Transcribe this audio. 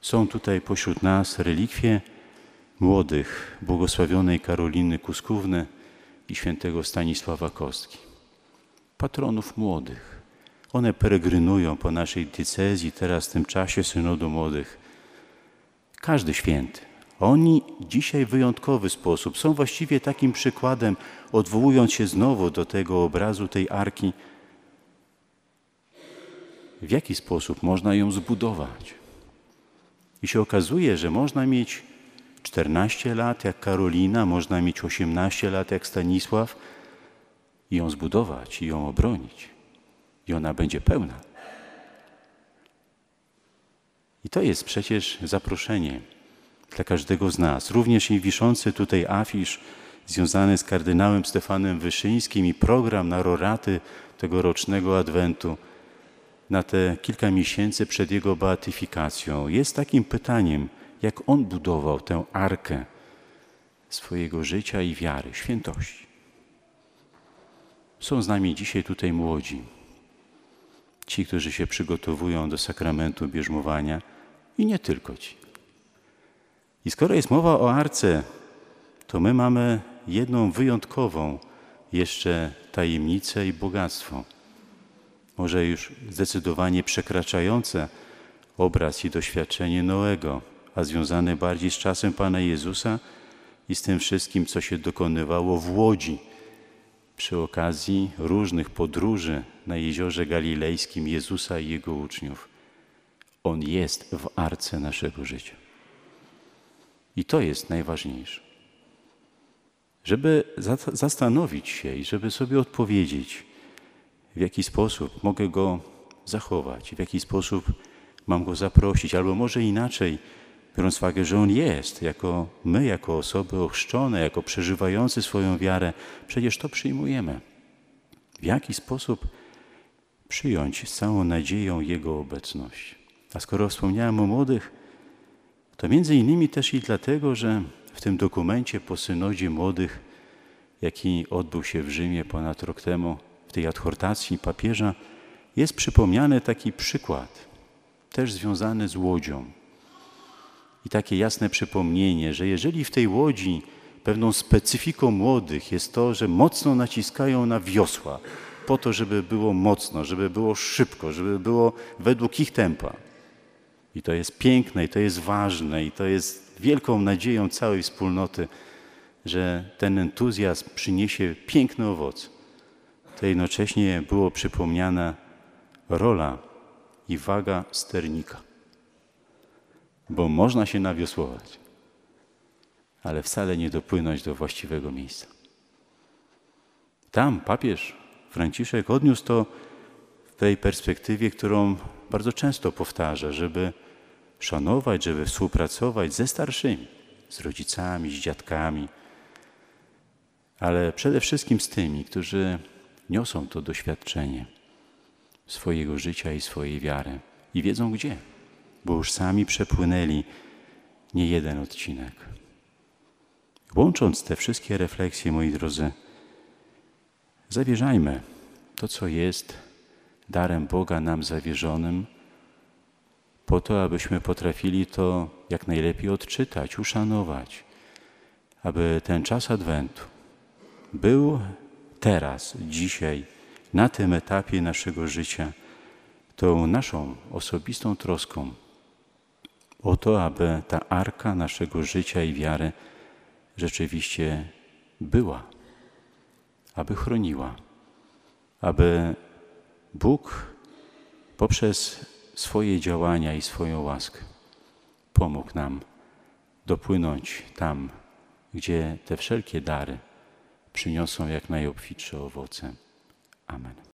Są tutaj pośród nas relikwie młodych błogosławionej Karoliny Kuskówny i świętego Stanisława Kostki. Patronów młodych. One peregrynują po naszej diecezji teraz w tym czasie synodu młodych. Każdy święty. Oni dzisiaj w wyjątkowy sposób są właściwie takim przykładem, odwołując się znowu do tego obrazu, tej arki, w jaki sposób można ją zbudować. I się okazuje, że można mieć 14 lat jak Karolina, można mieć 18 lat jak Stanisław i ją zbudować, i ją obronić. I ona będzie pełna. I to jest przecież zaproszenie dla każdego z nas. Również i wiszący tutaj afisz związany z kardynałem Stefanem Wyszyńskim i program na roraty tegorocznego Adwentu na te kilka miesięcy przed jego beatyfikacją jest takim pytaniem, jak on budował tę arkę swojego życia i wiary, świętości. Są z nami dzisiaj tutaj młodzi, ci, którzy się przygotowują do sakramentu bierzmowania i nie tylko ci. I skoro jest mowa o arce, to my mamy jedną wyjątkową jeszcze tajemnicę i bogactwo. Może już zdecydowanie przekraczające obraz i doświadczenie Noego, a związane bardziej z czasem Pana Jezusa i z tym wszystkim, co się dokonywało w Łodzi przy okazji różnych podróży na Jeziorze Galilejskim Jezusa i Jego uczniów. On jest w arce naszego życia. I to jest najważniejsze. Żeby zastanowić się i żeby sobie odpowiedzieć, w jaki sposób mogę Go zachować, w jaki sposób mam Go zaprosić, albo może inaczej, biorąc uwagę, że On jest, my jako osoby ochrzczone, jako przeżywający swoją wiarę, przecież to przyjmujemy. W jaki sposób przyjąć z całą nadzieją Jego obecność. A skoro wspomniałem o młodych, to między innymi też i dlatego, że w tym dokumencie po synodzie młodych, jaki odbył się w Rzymie ponad rok temu, w tej adhortacji papieża, jest przypomniany taki przykład, też związany z łodzią. I takie jasne przypomnienie, że jeżeli w tej łodzi pewną specyfiką młodych jest to, że mocno naciskają na wiosła, po to, żeby było mocno, żeby było szybko, żeby było według ich tempa. I to jest piękne, i to jest ważne, i to jest wielką nadzieją całej wspólnoty, że ten entuzjazm przyniesie piękny owoc. To jednocześnie było przypomniana rola i waga sternika. Bo można się nawiosłować, ale wcale nie dopłynąć do właściwego miejsca. Tam papież Franciszek odniósł to w tej perspektywie, którą bardzo często powtarza, żeby szanować, żeby współpracować ze starszymi, z rodzicami, z dziadkami, ale przede wszystkim z tymi, którzy niosą to doświadczenie swojego życia i swojej wiary i wiedzą gdzie, bo już sami przepłynęli nie jeden odcinek. Łącząc te wszystkie refleksje, moi drodzy, zawierzajmy to, co jest darem Boga nam zawierzonym, po to, abyśmy potrafili to jak najlepiej odczytać, uszanować, aby ten czas Adwentu był teraz, dzisiaj, na tym etapie naszego życia, tą naszą osobistą troską o to, aby ta arka naszego życia i wiary rzeczywiście była, aby chroniła, aby Bóg poprzez swoje działania i swoją łaskę pomógł nam dopłynąć tam, gdzie te wszelkie dary przyniosą jak najobfitsze owoce. Amen.